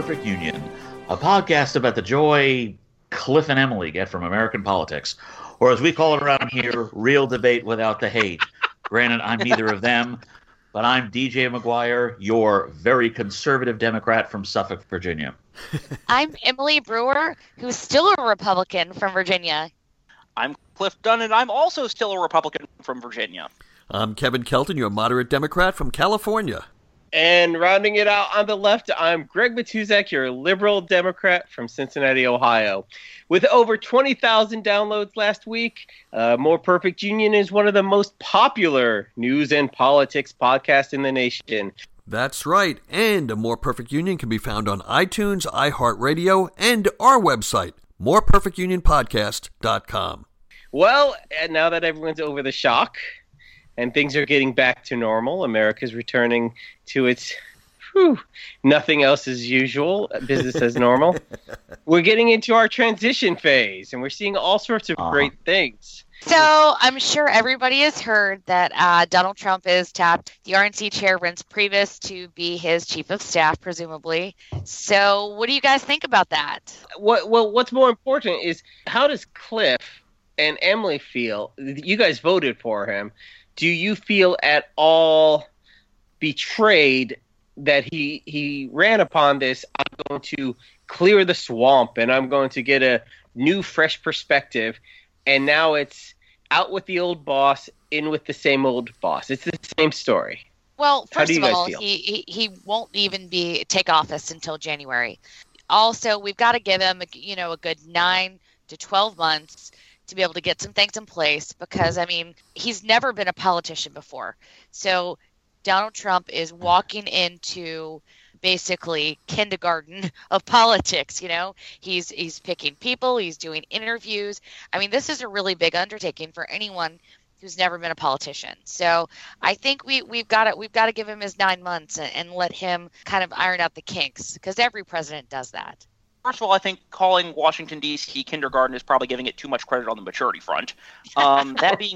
Perfect Union, a podcast about the joy Cliff and Emily get from American politics, or as we call it around here, real debate without the hate. Granted, I'm neither of them, but I'm DJ McGuire, your very conservative Democrat from Suffolk, Virginia. I'm Emily Brewer, who's still a Republican from Virginia. I'm Cliff Dunn, and I'm also still a Republican from Virginia. I'm Kevin Kelton, your moderate Democrat from California. And rounding it out on the left, I'm Greg Matuzak, your liberal Democrat from Cincinnati, Ohio. With over 20,000 downloads last week, More Perfect Union is one of the most popular news and politics podcasts in the nation. That's right, and A More Perfect Union can be found on iTunes, iHeartRadio, and our website, moreperfectunionpodcast.com. Well, and now that everyone's over the shock and things are getting back to normal, America's returning to its nothing else as usual, business as normal. We're getting into our transition phase, and we're seeing all sorts of great things. So I'm sure everybody has heard that Donald Trump has tapped the RNC chair, Reince Priebus, to be his chief of staff, presumably. So what do you guys think about that? What's more important is, how does Cliff and Emily feel? You guys voted for him. Do you feel at all betrayed that he ran upon this? I'm going to clear the swamp and I'm going to get a new, fresh perspective. And now it's out with the old boss, in with the same old boss. It's the same story. Well, first of all, he won't even take office until January. Also, we've got to give him a good 9 to 12 months to be able to get some things in place, because, I mean, he's never been a politician before. So Donald Trump is walking into basically kindergarten of politics. He's picking people, he's doing interviews. I mean, this is a really big undertaking for anyone who's never been a politician. So I think we've got to give him his 9 months and let him kind of iron out the kinks, because every president does that. First of all, I think calling Washington, D.C. kindergarten is probably giving it too much credit on the maturity front. That being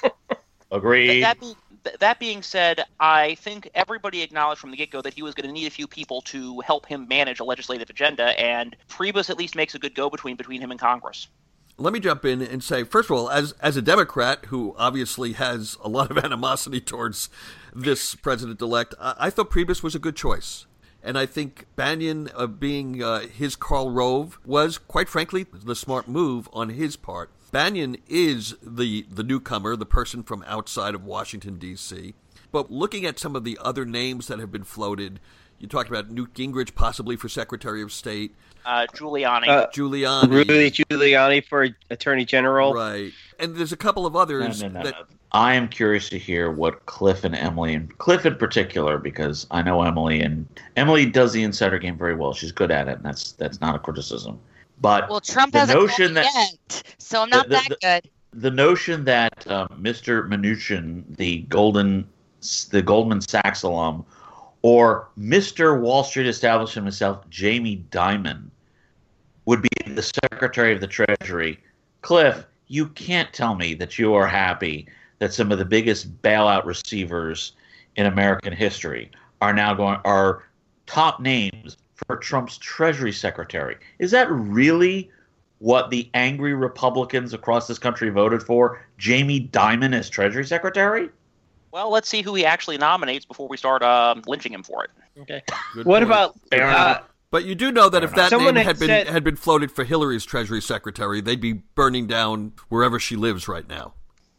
Agreed. That being said, I think everybody acknowledged from the get-go that he was going to need a few people to help him manage a legislative agenda, and Priebus at least makes a good go-between between him and Congress. Let me jump in and say, first of all, as a Democrat who obviously has a lot of animosity towards this president-elect, I thought Priebus was a good choice. And I think Bannon being his Karl Rove was, quite frankly, the smart move on his part. Bannon is the newcomer, the person from outside of Washington, D.C. But looking at some of the other names that have been floated, you talked about Newt Gingrich possibly for Secretary of State. Giuliani. Rudy Giuliani for Attorney General. Right. And there's a couple of others. No. I am curious to hear what Cliff and Emily, and Cliff in particular, because I know Emily, and Emily does the insider game very well. She's good at it, and that's not a criticism. But Trump hasn't called yet, so I'm not that good. The notion that Mr. Mnuchin, the Goldman Sachs alum, or Mr. Wall Street establishment himself, Jamie Dimon, would be the Secretary of the Treasury. Cliff, you can't tell me that you are happy that some of the biggest bailout receivers in American history are top names for Trump's Treasury Secretary. Is that really what the angry Republicans across this country voted for? Jamie Dimon as Treasury Secretary? Well, let's see who he actually nominates before we start lynching him for it. Okay. What about... But you do know that if that Someone name had been floated for Hillary's Treasury Secretary, they'd be burning down wherever she lives right now.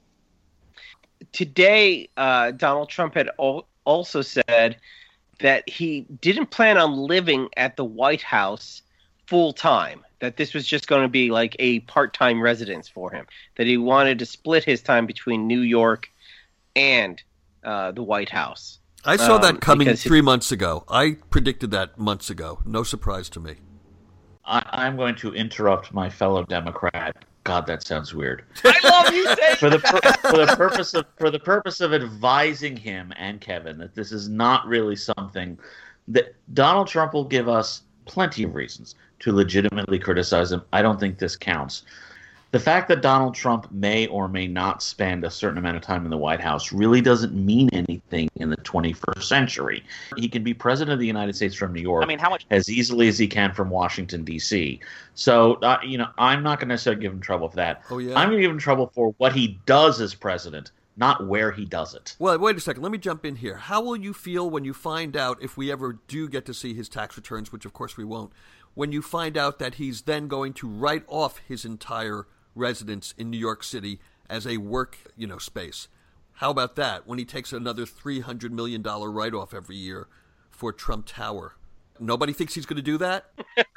Today, Donald Trump had also said that he didn't plan on living at the White House full time, that this was just going to be like a part-time residence for him, that he wanted to split his time between New York and the White House. I saw that coming 3 months ago. I predicted that months ago. No surprise to me. I'm going to interrupt my fellow Democrat. God, that sounds weird. I love you saying for the purpose of advising him and Kevin that this is not really something that Donald Trump will give us plenty of reasons to legitimately criticize him. I don't think this counts. The fact that Donald Trump may or may not spend a certain amount of time in the White House really doesn't mean anything in the 21st century. He can be president of the United States from New York how much as easily as he can from Washington, D.C. So, I'm not going to necessarily give him trouble for that. Oh, yeah? I'm going to give him trouble for what he does as president, not where he does it. Well, wait a second. Let me jump in here. How will you feel when you find out, if we ever do get to see his tax returns, which of course we won't, when you find out that he's then going to write off his entire residence in New York City as a work, space? How about that when he takes another $300 million write-off every year for Trump Tower? Nobody thinks he's going to do that?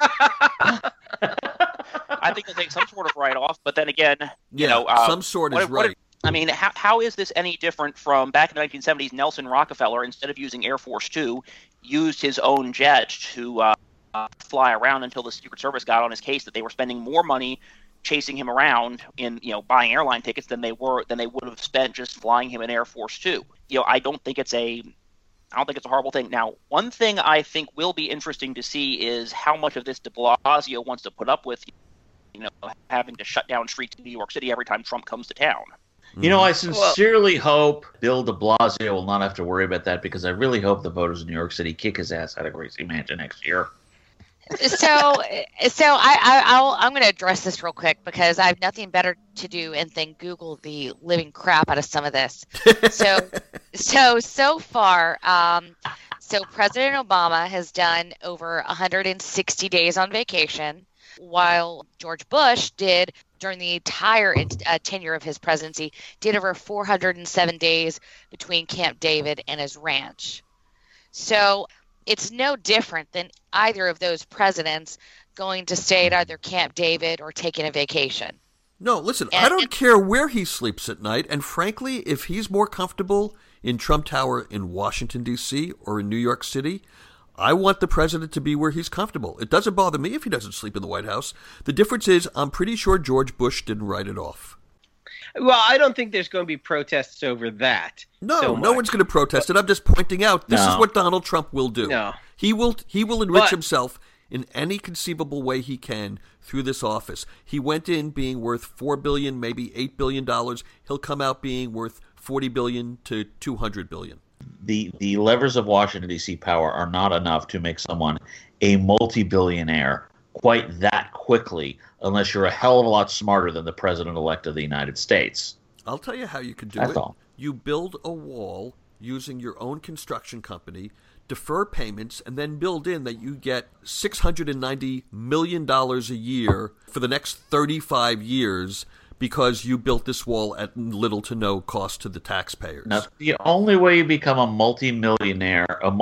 I think he'll take some sort of write-off, but then again, some sort is right. How is this any different from back in the 1970s? Nelson Rockefeller, instead of using Air Force Two, used his own jet to fly around until the Secret Service got on his case that they were spending more money chasing him around in buying airline tickets than they would have spent just flying him in Air Force Two. I don't think it's a horrible thing. Now, one thing I think will be interesting to see is how much of this de Blasio wants to put up with, having to shut down streets in New York City every time Trump comes to town. I sincerely hope Bill de Blasio will not have to worry about that, because I really hope the voters in New York City kick his ass out of Gracie Mansion next year. So I'm going to address this real quick because I have nothing better to do than Google the living crap out of some of this. So far, President Obama has done over 160 days on vacation, while George Bush did, during the entire tenure of his presidency, did over 407 days between Camp David and his ranch. So it's no different than either of those presidents going to stay at either Camp David or taking a vacation. No, listen, I don't care where he sleeps at night, and frankly, if he's more comfortable in Trump Tower in Washington, D.C. or in New York City, I want the president to be where he's comfortable. It doesn't bother me if he doesn't sleep in the White House. The difference is I'm pretty sure George Bush didn't write it off. Well, I don't think there's going to be protests over that. No one's going to protest it. I'm just pointing out this is what Donald Trump will do. No. He will enrich himself in any conceivable way he can through this office. He went in being worth $4 billion, maybe $8 billion. He'll come out being worth $40 billion to $200 billion. The levers of Washington, D.C. power are not enough to make someone a multi-billionaire quite that quickly, unless you're a hell of a lot smarter than the president-elect of the United States. I'll tell you how you can do That's it. all. You build a wall using your own construction company, defer payments, and then build in that you get $690 million a year for the next 35 years because you built this wall at little to no cost to the taxpayers. Now, the only way you become a multi-billionaire,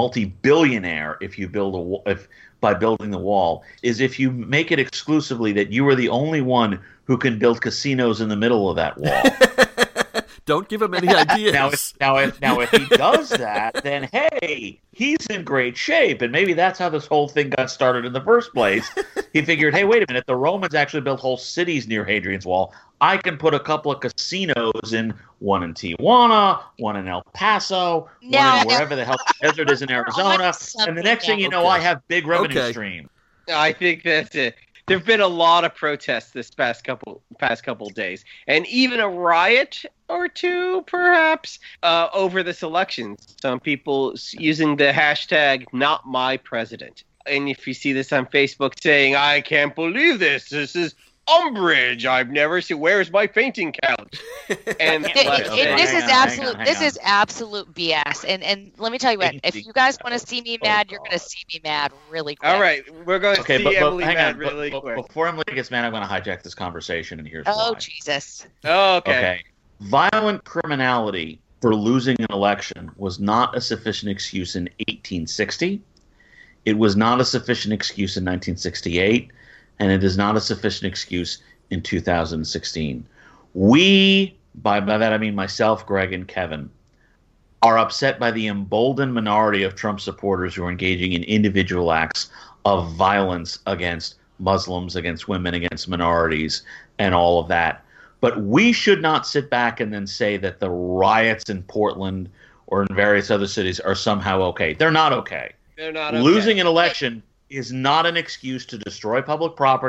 if you build by building the wall, is if you make it exclusively that you are the only one who can build casinos in the middle of that wall. Don't give him any ideas. Now, if he does that, then hey, he's in great shape, and maybe that's how this whole thing got started in the first place. He figured, hey, wait a minute, the Romans actually built whole cities near Hadrian's Wall. I can put a couple of casinos in, one in Tijuana, one in El Paso, one in wherever the hell the desert is in Arizona, and the next thing you know, I have big revenue stream. I think that's it. There have been a lot of protests this past couple days, and even a riot or two, perhaps, over this election. Some people using the hashtag #NotMyPresident. And if you see this on Facebook saying, "I can't believe this. This is umbrage. I've never seen. Where's my fainting couch?" And this is absolute BS. And let me tell you what. If you guys want to see me mad, you're going to see me mad really quick. All right, we're going to see Emily mad really quick. Before Emily gets mad, I'm going to hijack this conversation, and here's why. Oh Jesus. Oh, okay. Violent criminality for losing an election was not a sufficient excuse in 1860. It was not a sufficient excuse in 1968. And it is not a sufficient excuse in 2016. We, by that I mean myself, Greg, and Kevin, are upset by the emboldened minority of Trump supporters who are engaging in individual acts of violence against Muslims, against women, against minorities, and all of that. But we should not sit back and then say that the riots in Portland or in various other cities are somehow okay. They're not okay. They're not okay. Losing an election is not an excuse to destroy public property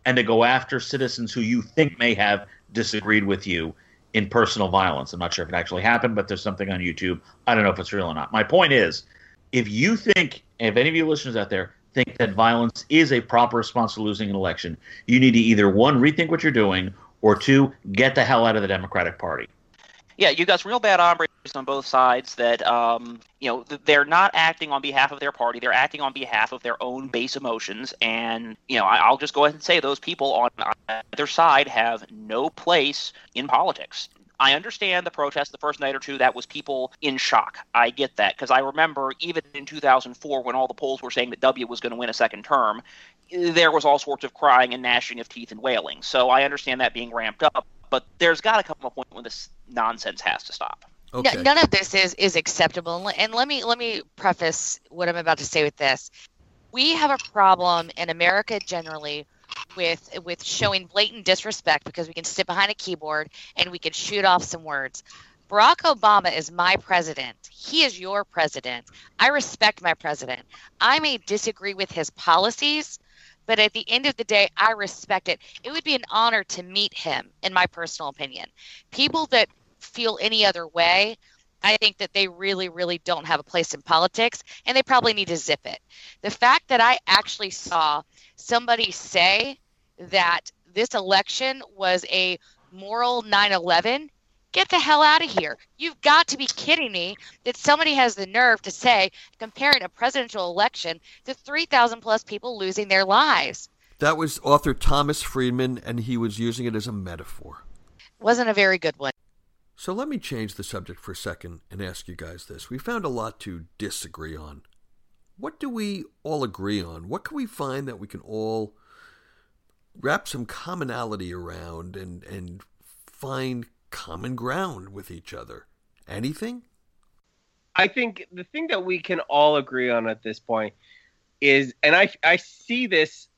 and to go after citizens who you think may have disagreed with you in personal violence. I'm not sure if it actually happened, but there's something on YouTube. I don't know if it's real or not. My point is, if you think, if any of you listeners out there think that violence is a proper response to losing an election, you need to either, one, rethink what you're doing, or two, get the hell out of the Democratic Party. Yeah, you got some real bad hombres on both sides that, they're not acting on behalf of their party. They're acting on behalf of their own base emotions. And, I'll just go ahead and say those people on either side have no place in politics. I understand the protest the first night or two. That was people in shock. I get that, because I remember even in 2004 when all the polls were saying that W was going to win a second term, there was all sorts of crying and gnashing of teeth and wailing. So I understand that being ramped up. But there's got to come a point when this nonsense has to stop. Okay. None of this is acceptable. And let me preface what I'm about to say with this. We have a problem in America generally with showing blatant disrespect because we can sit behind a keyboard and we can shoot off some words. Barack Obama is my president. He is your president. I respect my president. I may disagree with his policies, but at the end of the day, I respect it. It would be an honor to meet him, in my personal opinion. People that feel any other way, I think that they really, really don't have a place in politics, and they probably need to zip it. The fact that I actually saw somebody say that this election was a moral 9/11, get the hell out of here. You've got to be kidding me that somebody has the nerve to say, comparing a presidential election to 3,000 plus people losing their lives. That was author Thomas Friedman, and he was using it as a metaphor. Wasn't a very good one. So let me change the subject for a second and ask you guys this. We found a lot to disagree on. What do we all agree on? What can we find that we can all wrap some commonality around and find common ground with each other? Anything? I think the thing that we can all agree on at this point is, and I see this,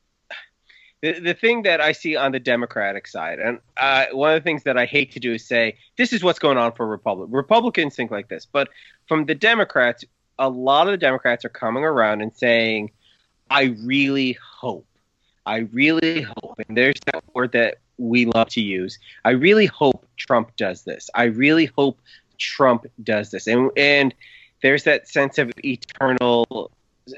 the thing that I see on the Democratic side, and one of the things that I hate to do is say, this is what's going on for Republicans think like this. But from the Democrats, a lot of the Democrats are coming around and saying, I really hope, and there's that word that we love to use, I really hope Trump does this. I really hope Trump does this. And there's that sense of eternal,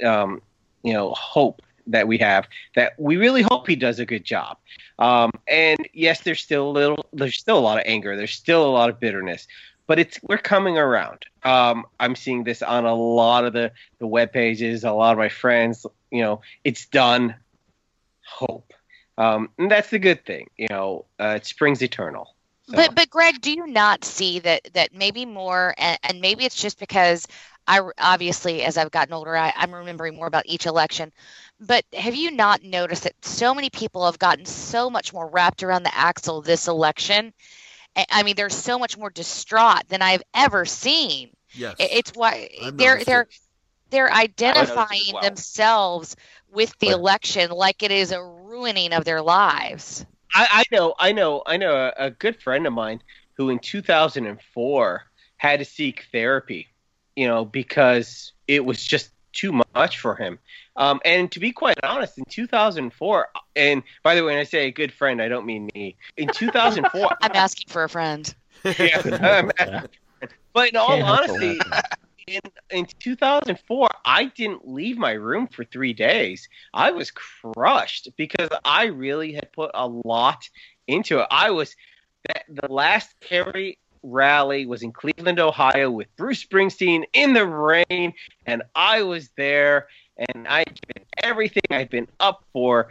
hope that we have, that we really hope he does a good job. And yes, there's still a lot of anger. There's still a lot of bitterness, but we're coming around. I'm seeing this on a lot of the web pages, a lot of my friends, it's done. Hope. And that's the good thing. It springs eternal. So. But Greg, do you not see that maybe more, and maybe it's just because I obviously, as I've gotten older, I'm remembering more about each election. But have you not noticed that so many people have gotten so much more wrapped around the axle this election? I mean, they're so much more distraught than I've ever seen. Yes. It's why they're identifying themselves with the election like it is a ruining of their lives. I know a good friend of mine who in 2004 had to seek therapy, because it was just too much for him. And to be quite honest, in 2004, and by the way, when I say a good friend, I don't mean me. In 2004, I'm asking for a friend. Yeah, but in all honesty, in 2004, I didn't leave my room for 3 days. I was crushed because I really had put a lot into it. The last Kerry rally was in Cleveland, Ohio, with Bruce Springsteen in the rain, and I was there, and I'd given everything. I'd been up for,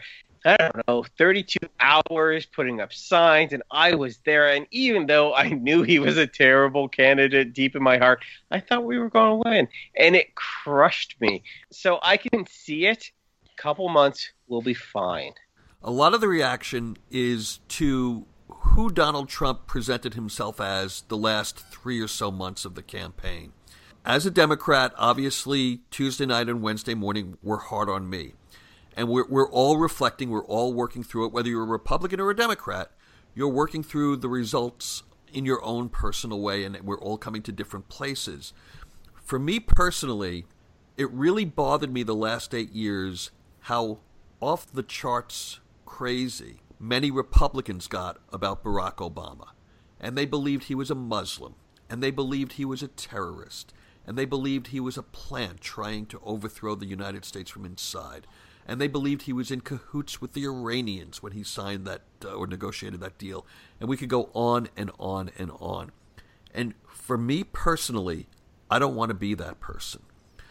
32 hours putting up signs, and I was there. And even though I knew he was a terrible candidate deep in my heart, I thought we were going to win, and it crushed me. So I can see it. A couple months, we'll be fine. A lot of the reaction is to who Donald Trump presented himself as the last 3 or so months of the campaign. As a Democrat, obviously, Tuesday night and Wednesday morning were hard on me. And we're all reflecting, we're all working through it. Whether you're a Republican or a Democrat, you're working through the results in your own personal way, and we're all coming to different places. For me personally, it really bothered me the last 8 years how off the charts crazy many Republicans got about Barack Obama. And they believed he was a Muslim. And they believed he was a terrorist. And they believed he was a plant trying to overthrow the United States from inside. And they believed he was in cahoots with the Iranians when he signed that or negotiated that deal. And we could go on and on and on. And for me personally, I don't want to be that person.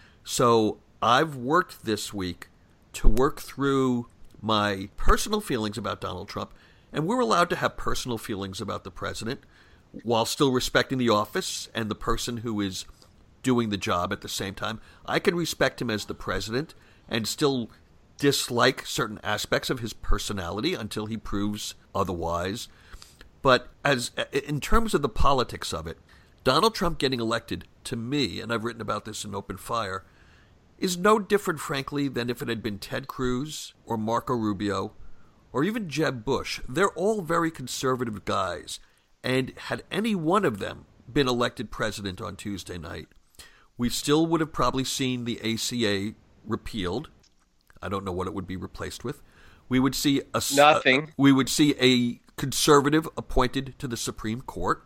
So I've worked this week to work through my personal feelings about Donald Trump. And we're allowed to have personal feelings about the president while still respecting the office and the person who is doing the job at the same time. I can respect him as the president and still dislike certain aspects of his personality until he proves otherwise. But in terms of the politics of it, Donald Trump getting elected, to me, and I've written about this in Open Fire, is no different, frankly, than if it had been Ted Cruz or Marco Rubio or even Jeb Bush. They're all very conservative guys. And had any one of them been elected president on Tuesday night, we still would have probably seen the ACA repealed. I don't know what it would be replaced with. We would see nothing. We would see a conservative appointed to the Supreme Court.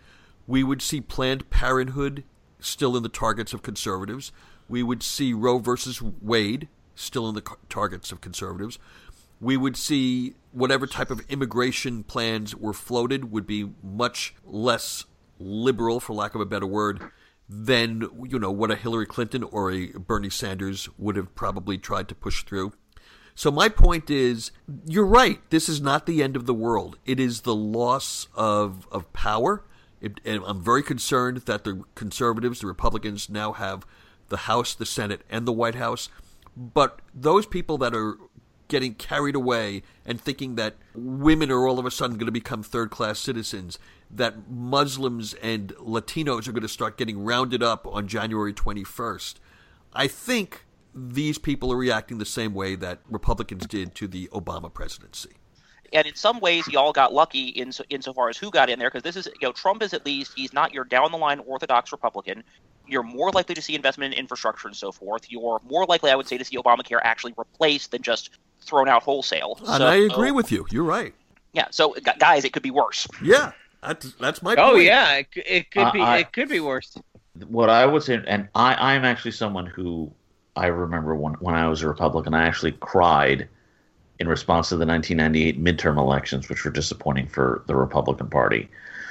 We would see Planned Parenthood still in the targets of conservatives. We would see Roe versus Wade still in the targets of conservatives. We would see whatever type of immigration plans were floated would be much less liberal, for lack of a better word, than, what a Hillary Clinton or a Bernie Sanders would have probably tried to push through. So my point is, you're right. This is not the end of the world. It is the loss of power. And I'm very concerned that the conservatives, the Republicans, now have the House, the Senate, and the White House. But those people that are getting carried away and thinking that women are all of a sudden going to become third-class citizens, that Muslims and Latinos are going to start getting rounded up on January 21st. I think these people are reacting the same way that Republicans did to the Obama presidency. And in some ways, y'all got lucky insofar as who got in there, because this is, Trump is at least, he's not your down-the-line orthodox Republican. You're more likely to see investment in infrastructure and so forth. You're more likely, I would say, to see Obamacare actually replaced than just thrown out wholesale. And I agree with you. You're right. Yeah. So, guys, it could be worse. Yeah, that's my point. Oh yeah, it could be. It could be worse. What I would say, and I'm actually someone who I remember when I was a Republican, I actually cried in response to the 1998 midterm elections, which were disappointing for the Republican Party.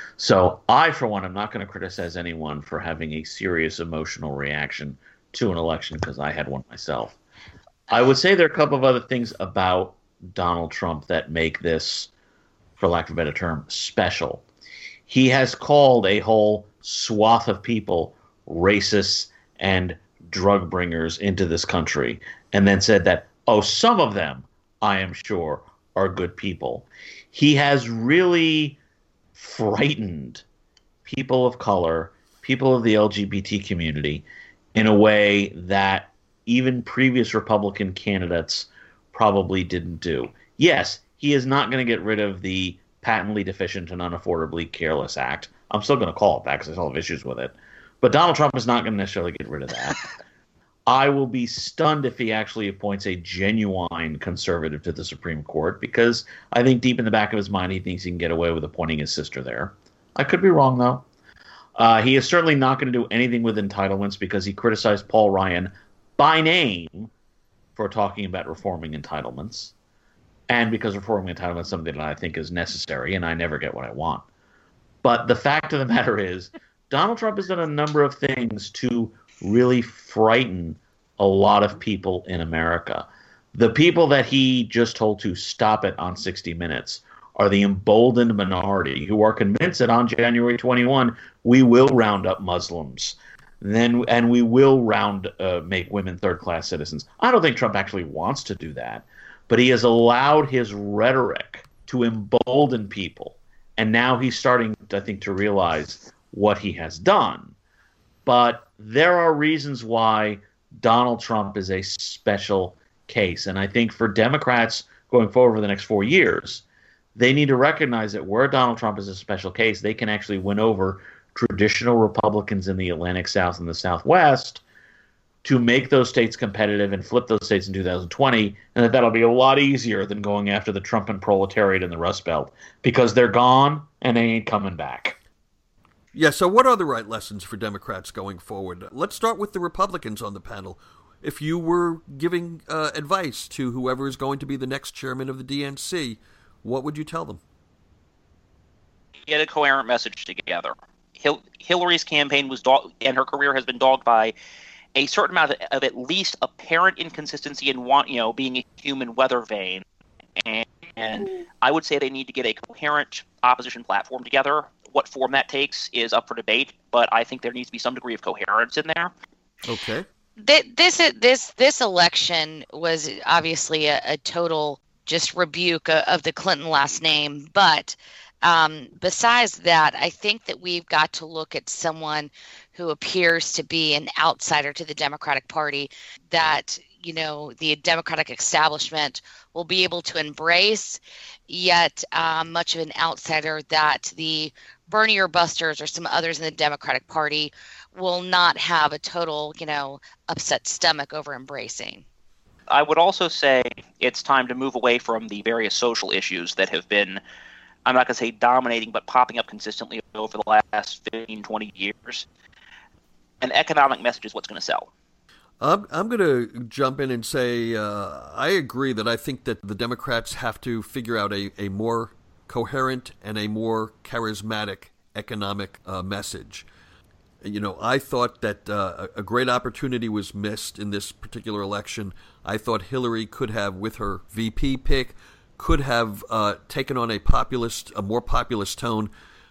So I, for one, am not going to criticize anyone for having a serious emotional reaction to an election because I had one myself. I would say there are a couple of other things about Donald Trump that make this, for lack of a better term, special. He has called a whole swath of people racists and drug bringers into this country and then said that, some of them, I am sure, are good people. He has really frightened people of color, people of the LGBT community, in a way that even previous Republican candidates probably didn't do. Yes, he is not going to get rid of the patently deficient and unaffordably careless act. I'm still going to call it that because I still have issues with it. But Donald Trump is not going to necessarily get rid of that. I will be stunned if he actually appoints a genuine conservative to the Supreme Court, because I think deep in the back of his mind he thinks he can get away with appointing his sister there. I could be wrong, though. He is certainly not going to do anything with entitlements because he criticized Paul Ryan by name for talking about reforming entitlements, and because reforming entitlements is something that I think is necessary, and I never get what I want. But the fact of the matter is, Donald Trump has done a number of things to really frighten a lot of people in America. The people that he just told to stop it on 60 Minutes are the emboldened minority who are convinced that on January 21 we will round up Muslims, and we will make women third-class citizens. I don't think Trump actually wants to do that, but he has allowed his rhetoric to embolden people, and now he's starting, I think, to realize what he has done. But there are reasons why Donald Trump is a special case. And I think for Democrats going forward for the next 4 years, they need to recognize that where Donald Trump is a special case, they can actually win over traditional Republicans in the Atlantic South and the Southwest to make those states competitive and flip those states in 2020, and that'll be a lot easier than going after the Trump and proletariat in the Rust Belt, because they're gone and they ain't coming back. Yeah, so what are the right lessons for Democrats going forward? Let's start with the Republicans on the panel. If you were giving advice to whoever is going to be the next chairman of the DNC, what would you tell them? Get a coherent message together. Hillary's campaign was and her career has been dogged by a certain amount of at least apparent inconsistency in being a human weather vane. And I would say they need to get a coherent opposition platform together. What form that takes is up for debate, but I think there needs to be some degree of coherence in there. Okay. This election was obviously a total just rebuke of the Clinton last name, but besides that, I think that we've got to look at someone who appears to be an outsider to the Democratic Party that, the Democratic establishment will be able to embrace, yet much of an outsider that the Bernie or Busters or some others in the Democratic Party will not have a total, upset stomach over embracing. I would also say it's time to move away from the various social issues that have been, I'm not going to say dominating, but popping up consistently over the last 15, 20 years. An economic message is what's going to sell. I'm going to jump in and say I agree that I think that the Democrats have to figure out a more coherent and a more charismatic economic message. I thought that a great opportunity was missed in this particular election. I thought Hillary could have, with her VP pick, could have taken on a more populist tone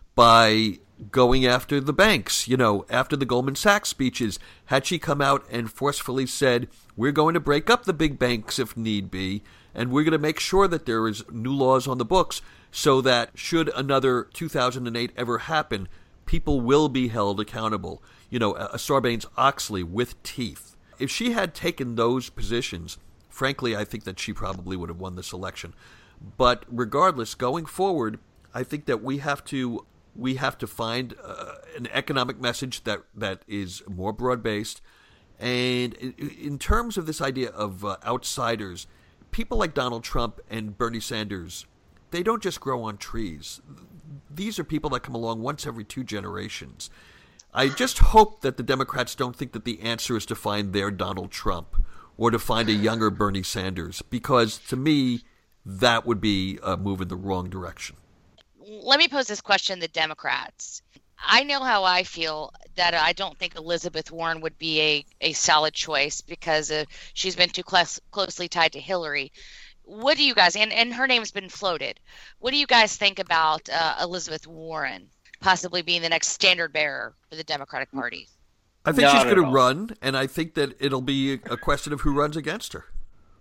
by going after the banks. After the Goldman Sachs speeches, had she come out and forcefully said, we're going to break up the big banks if need be, and we're going to make sure that there is new laws on the books so that should another 2008 ever happen, people will be held accountable. A Sarbanes-Oxley with teeth. If she had taken those positions, frankly, I think that she probably would have won this election. But regardless, going forward, I think that we have to find an economic message that is more broad-based. And in terms of this idea of outsiders, people like Donald Trump and Bernie Sanders, they don't just grow on trees. These are people that come along once every 2 generations. I just hope that the Democrats don't think that the answer is to find their Donald Trump or to find a younger Bernie Sanders, because to me, that would be a move in the wrong direction. Let me pose this question to the Democrats. I know how I feel, that I don't think Elizabeth Warren would be a solid choice because she's been too closely tied to Hillary. What do you guys, and her name's been floated, what do you guys think about Elizabeth Warren possibly being the next standard bearer for the Democratic Party? I think she's going to run, and I think that it'll be a question of who runs against her.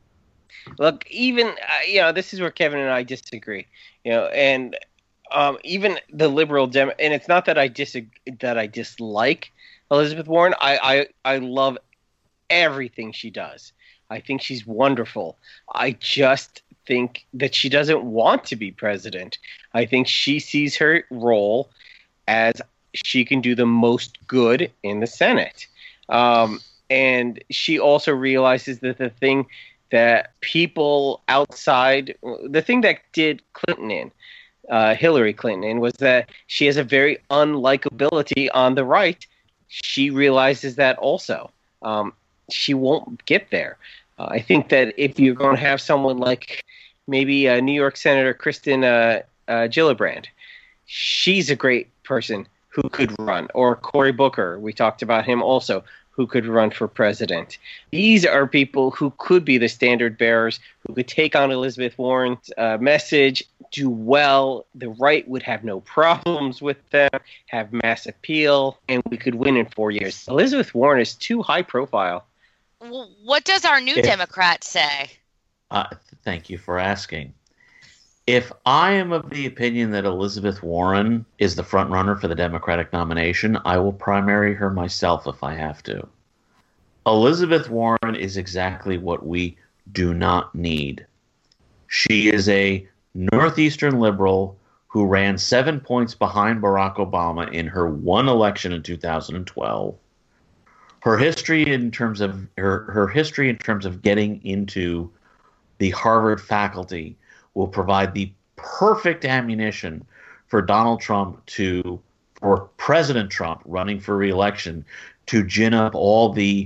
Look, even, this is where Kevin and I disagree, and even the liberal and it's not that I dislike Elizabeth Warren. I love everything she does. I think she's wonderful. I just think that she doesn't want to be president. I think she sees her role as she can do the most good in the Senate. And she also realizes that the thing that people outside, the thing that did Hillary Clinton in, was that she has a very unlikability on the right. She realizes that also. She won't get there. I think that if you're going to have someone like maybe New York Senator Kristen Gillibrand, she's a great person who could run. Or Cory Booker, we talked about him also, who could run for president. These are people who could be the standard bearers, who could take on Elizabeth Warren's message, do well. The right would have no problems with them, have mass appeal, and we could win in 4 years. Elizabeth Warren is too high profile. What does our new Democrat say? Thank you for asking. If I am of the opinion that Elizabeth Warren is the front runner for the Democratic nomination, I will primary her myself if I have to. Elizabeth Warren is exactly what we do not need. She is a Northeastern liberal who ran 7 points behind Barack Obama in her one election in 2012, Her history in terms of her history in terms of getting into the Harvard faculty will provide the perfect ammunition for Donald Trump for President Trump running for re-election to gin up all the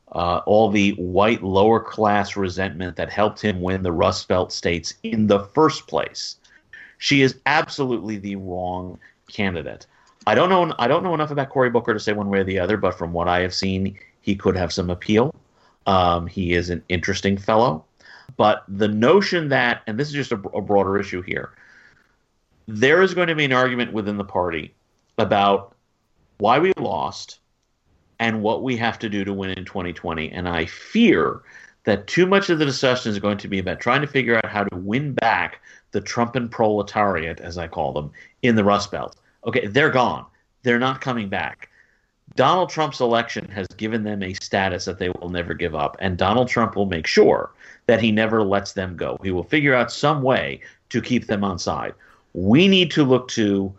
white lower class resentment that helped him win the Rust Belt states in the first place. She is absolutely the wrong candidate. I don't know enough about Cory Booker to say one way or the other, but from what I have seen, he could have some appeal. He is an interesting fellow. But the notion that, and this is just a broader issue here, there is going to be an argument within the party about why we lost and what we have to do to win in 2020. And I fear that too much of the discussion is going to be about trying to figure out how to win back the Trumpan proletariat, as I call them, in the Rust Belt. Okay, they're gone. They're not coming back. Donald Trump's election has given them a status that they will never give up, and Donald Trump will make sure that he never lets them go. He will figure out some way to keep them on side. We need to look to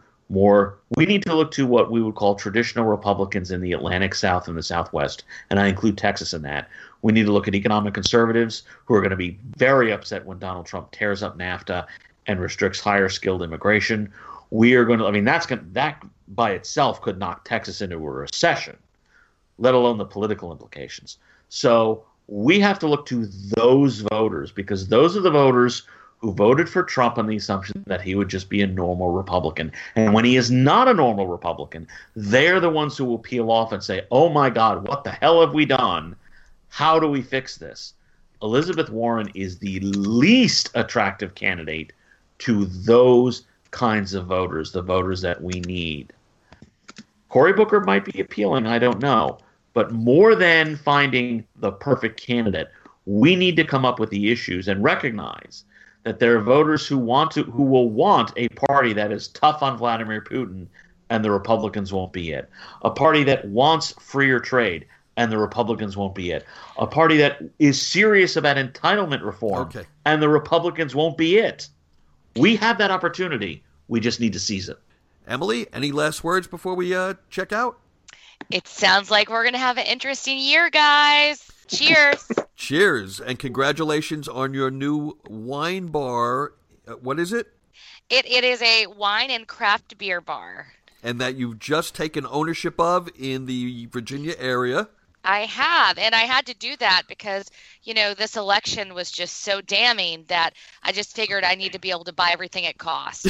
what we would call traditional Republicans in the Atlantic South and the Southwest, and I include Texas in that. We need to look at economic conservatives who are going to be very upset when Donald Trump tears up NAFTA and restricts higher skilled immigration. We are going to, that by itself could knock Texas into a recession, let alone the political implications. So we have to look to those voters, because those are the voters who voted for Trump on the assumption that he would just be a normal Republican. And when he is not a normal Republican, they're the ones who will peel off and say, oh my God, what the hell have we done? How do we fix this? Elizabeth Warren is the least attractive candidate to those kinds of voters, the voters that we need. Cory Booker might be appealing, I don't know. But more than finding the perfect candidate, we need to come up with the issues and recognize that there are voters who will want a party that is tough on Vladimir Putin, and the Republicans won't be it. A party that wants freer trade, and the Republicans won't be it. A party that is serious about entitlement reform, and the Republicans won't be it. We have that opportunity. We just need to seize it. Emily, any last words before we check out? It sounds like we're going to have an interesting year, guys. Cheers. Cheers, and congratulations on your new wine bar. What is it? It is a wine and craft beer bar. And that you've just taken ownership of in the Virginia area. I have, and I had to do that because, this election was just so damning that I just figured I need to be able to buy everything it costs.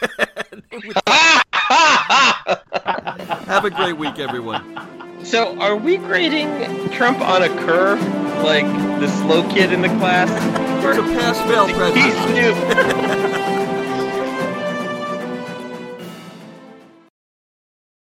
Have a great week, everyone. So, are we grading Trump on a curve like the slow kid in the class? He's a pass-fail president. He's new.